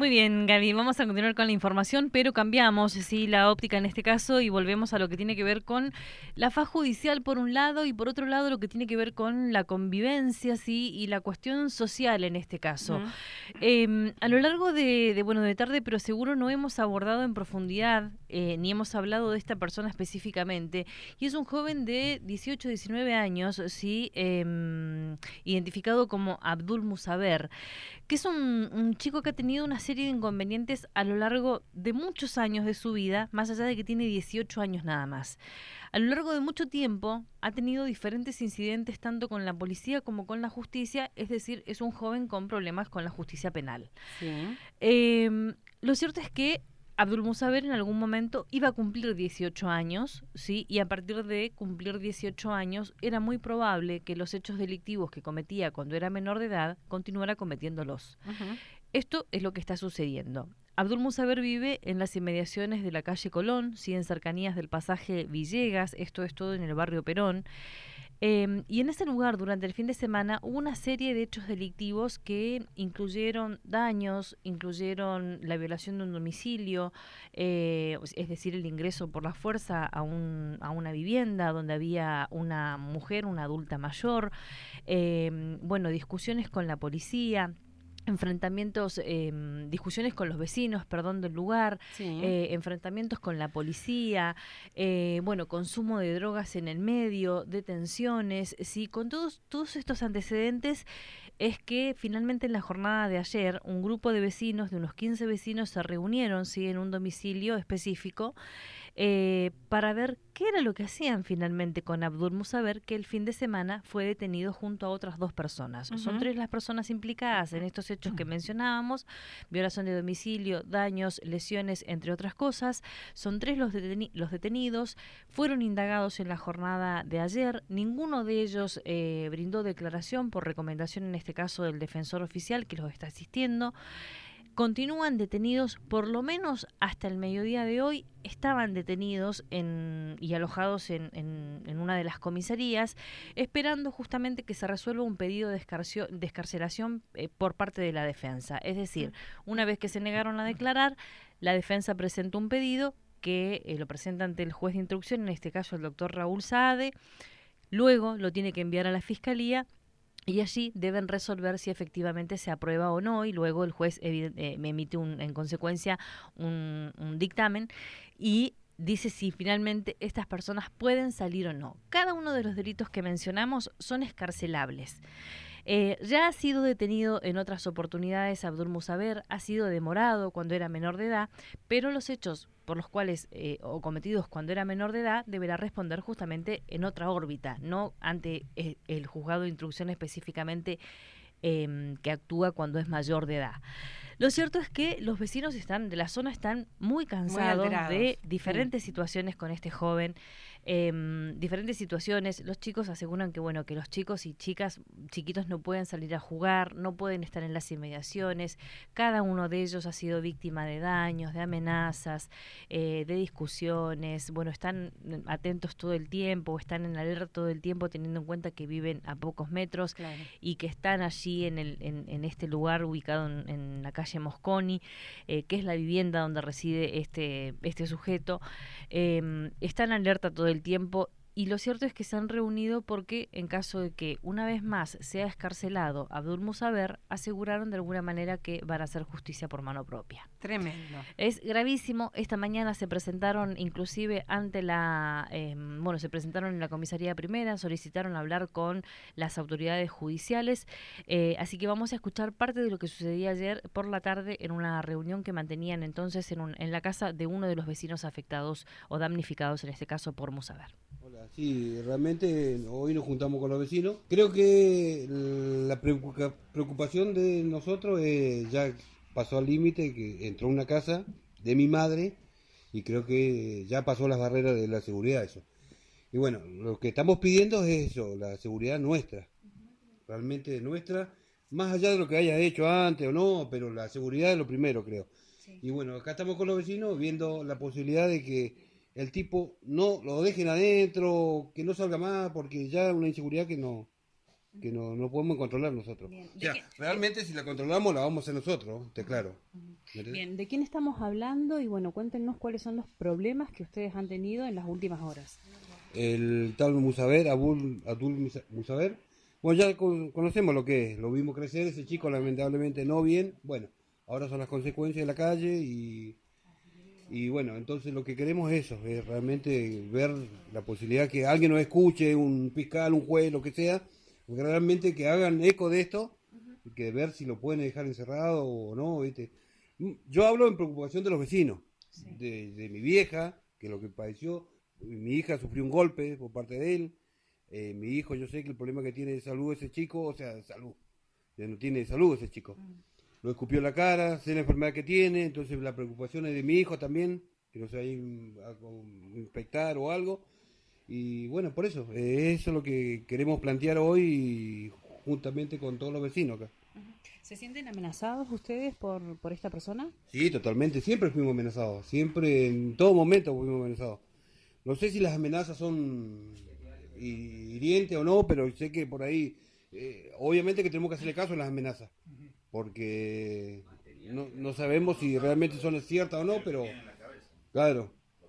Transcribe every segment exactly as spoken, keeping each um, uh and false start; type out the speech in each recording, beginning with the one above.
Muy bien, Gaby, vamos a continuar con la información, pero cambiamos, sí, la óptica en este caso y volvemos a lo que tiene que ver con la faz judicial por un lado y por otro lado lo que tiene que ver con la convivencia, sí, y la cuestión social en este caso. Ujú. Eh, a lo largo de, de, bueno, de tarde, pero seguro no hemos abordado en profundidad, eh, ni hemos hablado de esta persona específicamente, y es un joven de dieciocho, diecinueve años, sí, eh, identificado como Abdul Musaber, que es un, un chico que ha tenido una serie de inconvenientes a lo largo de muchos años de su vida, más allá de que tiene dieciocho años nada más. A lo largo de mucho tiempo ha tenido diferentes incidentes tanto con la policía como con la justicia, es decir, es un joven con problemas con la justicia penal. Sí. Eh, lo cierto es que Abdul Musaber en algún momento iba a cumplir dieciocho años, ¿sí? Y a partir de cumplir dieciocho años era muy probable que los hechos delictivos que cometía cuando era menor de edad continuara cometiéndolos. Ujú. Esto es lo que está sucediendo. Abdul Musaber vive en las inmediaciones de la calle Colón, sí, en cercanías del pasaje Villegas, esto es todo en el barrio Perón. Eh, y en ese lugar, durante el fin de semana, hubo una serie de hechos delictivos que incluyeron daños, incluyeron la violación de un domicilio, eh, es decir, el ingreso por la fuerza a, un, a una vivienda donde había una mujer, una adulta mayor, eh, bueno, discusiones con la policía, enfrentamientos, eh, discusiones con los vecinos, perdón, del lugar, Sí. eh, enfrentamientos con la policía, eh, bueno, consumo de drogas en el medio, detenciones, sí, con todos, todos estos antecedentes es que finalmente en la jornada de ayer un grupo de vecinos, de unos quince vecinos, se reunieron, sí, en un domicilio específico, eh, para ver qué era lo que hacían finalmente con Abdul Musaber, que el fin de semana fue detenido junto a otras dos personas. Son Ujú. tres las personas implicadas en estos hechos que mencionábamos: violación de domicilio, daños, lesiones, entre otras cosas. Son tres los, deteni los detenidos, fueron indagados en la jornada de ayer, ninguno de ellos eh, brindó declaración por recomendación, en este caso del defensor oficial que los está asistiendo. Continúan detenidos por lo menos hasta el mediodía de hoy. Estaban detenidos en, y alojados en, en, en una de las comisarías, esperando justamente que se resuelva un pedido de, escarcio, de escarcelación eh, por parte de la defensa. Es decir, una vez que se negaron a declarar, la defensa presentó un pedido que eh, lo presenta ante el juez de instrucción, en este caso el doctor Raúl Saade. Luego lo tiene que enviar a la fiscalía y allí deben resolver si efectivamente se aprueba o no, y luego el juez eh, me emite un, en consecuencia un, un dictamen y dice si finalmente estas personas pueden salir o no. Cada uno de los delitos que mencionamos son escarcelables. Eh, ya ha sido detenido en otras oportunidades Abdul Musaber, ha sido demorado cuando era menor de edad, pero los hechos por los cuales eh, o cometidos cuando era menor de edad deberá responder justamente en otra órbita, no ante eh, el juzgado de instrucción específicamente eh, que actúa cuando es mayor de edad. Lo cierto es que los vecinos están de la zona están muy Muy cansados de alterados. Sí. diferentes situaciones con este joven, eh, diferentes situaciones. Los chicos aseguran que bueno que los chicos y chicas chiquitos no pueden salir a jugar, no pueden estar en las inmediaciones. Cada uno de ellos ha sido víctima de daños, de amenazas, eh, de discusiones. Bueno, están atentos todo el tiempo, están en alerta todo el tiempo, teniendo en cuenta que viven a pocos metros Claro. y que están allí en, el, en, en este lugar ubicado en, en la calle Mosconi, eh, que es la vivienda donde reside este, este sujeto. Eh, están alerta todo el tiempo. Y lo cierto es que se han reunido porque en caso de que una vez más sea escarcelado Abdul Musaber, aseguraron de alguna manera que van a hacer justicia por mano propia. Tremendo. Es gravísimo. Esta mañana se presentaron inclusive ante la, eh, bueno, se presentaron en la comisaría primera, solicitaron hablar con las autoridades judiciales, eh, así que vamos a escuchar parte de lo que sucedía ayer por la tarde en una reunión que mantenían entonces en, un, en la casa de uno de los vecinos afectados o damnificados, en este caso por Musaber. Hola, sí, realmente hoy nos juntamos con los vecinos. Creo que la preocupación de nosotros es, ya pasó al límite, que entró a una casa de mi madre y creo que ya pasó las barreras de la seguridad eso. Y bueno, lo que estamos pidiendo es eso, la seguridad nuestra, realmente nuestra, más allá de lo que haya hecho antes o no, pero la seguridad es lo primero, creo. Sí. Y bueno, acá estamos con los vecinos viendo la posibilidad de que el tipo no lo dejen adentro, que no salga más, porque ya es una inseguridad que no, que no, no podemos controlar nosotros. Bien. O sea, qué- realmente si la controlamos la vamos a hacer nosotros, te claro. Bien, ¿de quién estamos hablando? Y bueno, cuéntenos cuáles son los problemas que ustedes han tenido en las últimas horas. El tal Musaber, Abul, Abdul Musa- Musaber, bueno, ya con- conocemos lo que es, lo vimos crecer, ese chico lamentablemente no bien, bueno, ahora son las consecuencias de la calle y, y bueno, entonces lo que queremos es eso, es realmente ver la posibilidad que alguien nos escuche, un fiscal, un juez, lo que sea, porque realmente que hagan eco de esto, y que ver si lo pueden dejar encerrado o no, ¿viste? Yo hablo en preocupación de los vecinos, Sí. de, de mi vieja, que lo que padeció, mi hija sufrió un golpe por parte de él, eh, mi hijo, yo sé que el problema que tiene de salud ese chico, o sea, de salud, ya no tiene de salud ese chico, lo escupió en la cara, sé la enfermedad que tiene, entonces la preocupación es de mi hijo también, que no se vaya a a infectar o algo, y bueno, por eso, eh, eso es lo que queremos plantear hoy juntamente con todos los vecinos acá. ¿Se sienten amenazados ustedes por, por esta persona? Sí, totalmente, siempre fuimos amenazados, siempre, en todo momento fuimos amenazados. No sé si las amenazas son hirientes o no, pero sé que por ahí, eh, obviamente que tenemos que hacerle caso a las amenazas, porque no, no sabemos si realmente son ciertas o no, pero claro,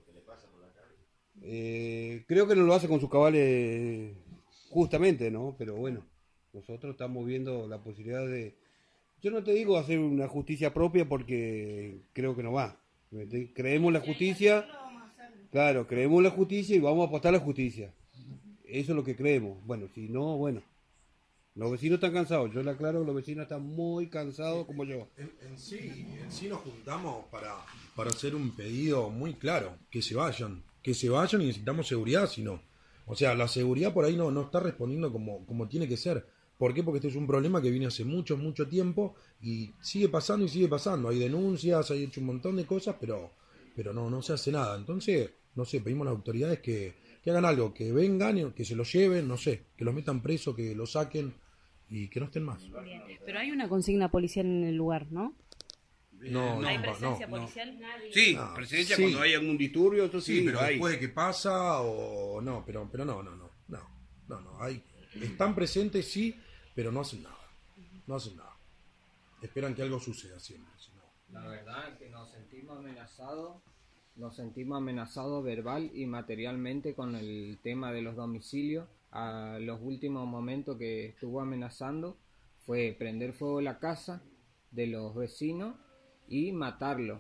eh, creo que no lo hace con sus cabales justamente, ¿no? Pero bueno, nosotros estamos viendo la posibilidad de, yo no te digo hacer una justicia propia porque creo que no va, creemos en la justicia. Claro, creemos en la justicia y vamos a apostar a la justicia. Eso es lo que creemos. Bueno, si no, bueno. Los vecinos están cansados. Yo le aclaro que los vecinos están muy cansados como yo. En, en sí, en sí nos juntamos para, para hacer un pedido muy claro. Que se vayan. Que se vayan y necesitamos seguridad, si no. O sea, la seguridad por ahí no, no está respondiendo como, como tiene que ser. ¿Por qué? Porque este es un problema que viene hace mucho, mucho tiempo y sigue pasando y sigue pasando. Hay denuncias, hay hecho un montón de cosas, pero, pero no, no se hace nada. Entonces, no sé, pedimos a las autoridades que, que hagan algo, que vengan, que se los lleven, no sé, que los metan presos, que los saquen y que no estén más. Bien. Pero hay una consigna policial en el lugar, ¿no? No, no, ¿Hay no, presencia no. policial? Sí, Ah, presencia sí. cuando hay algún disturbio, eso sí, Sí, pero hay. después de que pasa o no, pero, pero no, no, no, no, no, no, hay, están presentes sí, pero no hacen nada, no hacen nada. Esperan que algo suceda siempre, si no. La verdad es que nos sentimos amenazados, nos sentimos amenazados verbal y materialmente con el tema de los domicilios. A los últimos momentos que estuvo amenazando fue prender fuego a la casa de los vecinos y matarlos.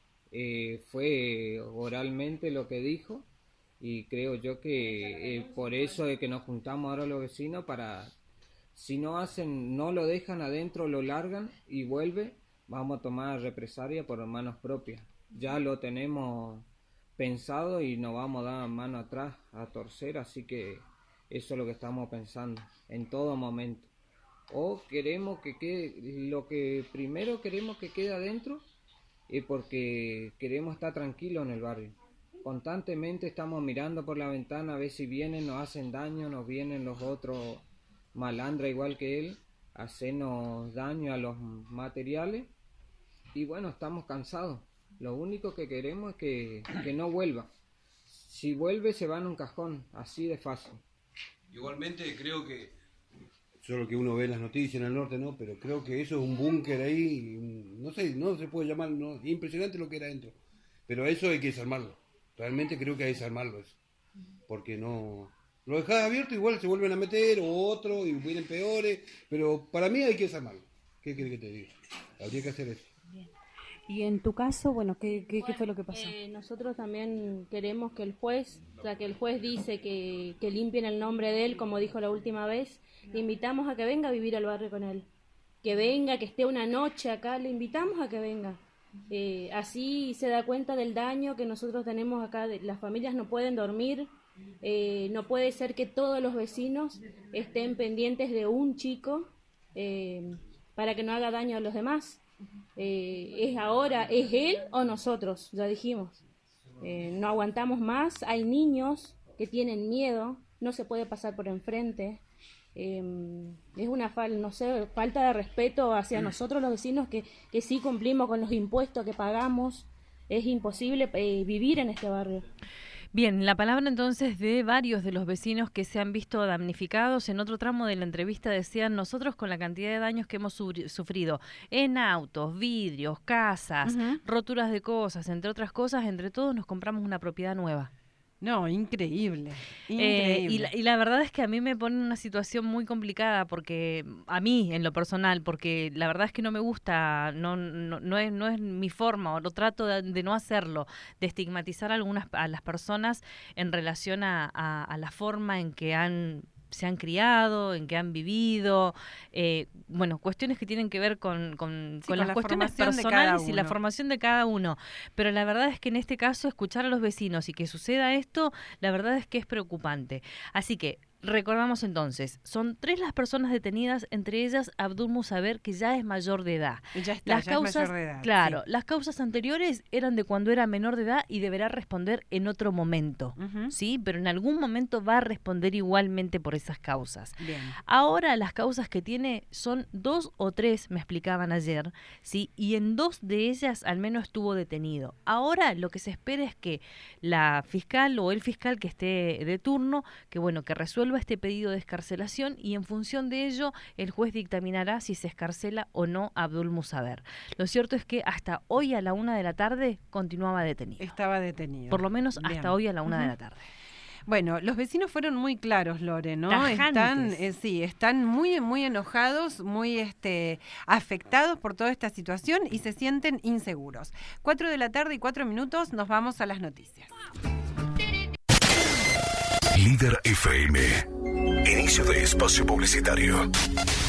Eh, fue oralmente lo que dijo y creo yo que eh, por eso es que nos juntamos ahora los vecinos para, si no hacen, no lo dejan adentro, lo largan y vuelve, vamos a tomar represalia por manos propias. Ya lo tenemos pensado y no vamos a dar mano atrás a torcer, así que eso es lo que estamos pensando en todo momento. O queremos que quede, lo que primero queremos que quede adentro es porque queremos estar tranquilos en el barrio. Constantemente estamos mirando por la ventana a ver si vienen, nos hacen daño, nos vienen los otros malandra igual que él, hacernos daño a los materiales y bueno, estamos cansados. Lo único que queremos es que, que no vuelva. Si vuelve se va en un cajón, así de fácil. Igualmente creo que, solo que uno ve en las noticias en el norte, ¿no? Pero creo que eso es un búnker ahí, un- no sé, no se puede llamar, no, impresionante lo que era adentro. Pero eso hay que desarmarlo. Realmente creo que hay que desarmarlo eso. Porque no... Lo dejás abierto, igual se vuelven a meter, o otro, y vienen peores. Pero para mí hay que desarmarlo. ¿Qué querés que te diga? Habría que hacer eso. Y en tu caso, bueno, ¿qué, qué, qué fue lo que pasó? Eh, nosotros también queremos que el juez, ya que el juez dice que, que limpien el nombre de él, como dijo la última vez, le invitamos a que venga a vivir al barrio con él. Que venga, que esté una noche acá, le invitamos a que venga. Eh, así se da cuenta del daño que nosotros tenemos acá. de- Las familias no pueden dormir, eh, no puede ser que todos los vecinos estén pendientes de un chico eh, para que no haga daño a los demás. Eh, es ahora, es él o nosotros, ya dijimos. Eh, no aguantamos más, hay niños que tienen miedo, no se puede pasar por enfrente. Eh, es una fal, no sé, falta de respeto hacia nosotros los vecinos que, que sí cumplimos con los impuestos que pagamos. Es imposible eh, vivir en este barrio. Bien, la palabra entonces de varios de los vecinos que se han visto damnificados. En otro tramo de la entrevista decían, nosotros con la cantidad de daños que hemos sufrido en autos, vidrios, casas, uh-huh. roturas de cosas, entre otras cosas, entre todos nos compramos una propiedad nueva. No, increíble, increíble. Eh, y, la, y la verdad es que a mí me pone en una situación muy complicada, porque a mí en lo personal, porque la verdad es que no me gusta, no no, no, es, no es mi forma, o lo trato de, de no hacerlo, de estigmatizar a algunas a las personas en relación a, a, a la forma en que han se han criado, en que han vivido, eh, bueno, cuestiones que tienen que ver con, con, sí, con, con las cuestiones personales y la formación de cada uno. Pero la verdad es que en este caso, escuchar a los vecinos y que suceda esto, la verdad es que es preocupante. Así que recordamos entonces, son tres las personas detenidas, entre ellas Abdul Musaver, que ya es mayor de edad. Ya está, las ya causas, es mayor de edad. Claro, sí. Las causas anteriores eran de cuando era menor de edad y deberá responder en otro momento, uh-huh. ¿sí? Pero en algún momento va a responder igualmente por esas causas. Bien. Ahora las causas que tiene son dos o tres, me explicaban ayer, ¿sí? Y en dos de ellas al menos estuvo detenido. Ahora lo que se espera es que la fiscal o el fiscal que esté de turno, que bueno, que resuelva este pedido de excarcelación, y en función de ello el juez dictaminará si se excarcela o no a Abdul Musaver. Lo cierto es que hasta hoy a la una de la tarde continuaba detenido. Estaba detenido. Por lo menos Bien. Hasta hoy a la una uh-huh. de la tarde. Bueno, los vecinos fueron muy claros, Lore, ¿no? Tajantes. Están, eh, sí, están muy, muy enojados, muy este, afectados por toda esta situación y se sienten inseguros. Cuatro de la tarde y cuatro minutos, nos vamos a las noticias. Líder F M. Inicio de espacio publicitario.